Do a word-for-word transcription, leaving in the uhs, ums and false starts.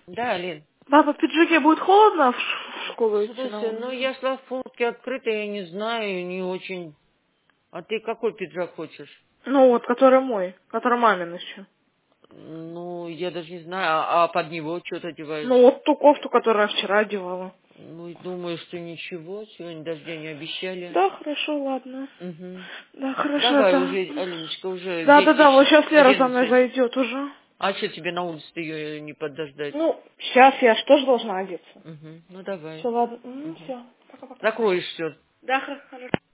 Да, Алин. Папа, в пиджаке будет холодно в ш- в школу идти? Слушай, ну я шла в фуртке открытой, я не знаю, не очень. А ты какой пиджак хочешь? Ну вот, который мой, который мамин еще. Ну, я даже не знаю, а, а под него что-то Ну одеваешь? вот ту кофту, которую я вчера одевала. Ну, и думаю, что ничего, сегодня дождя не обещали. Да, хорошо, ладно. Угу. Да, хорошо, Давай да. уже, Алиночка, уже Да, да, да, вот десять сейчас Лера за мной одиннадцать. зайдет уже. А что тебе на улице ее не подождать? Ну, сейчас я же тоже должна одеться. Угу. Ну давай. Все, ладно. Угу. Все, пока-пока. Закроешь все. Да, хорошо.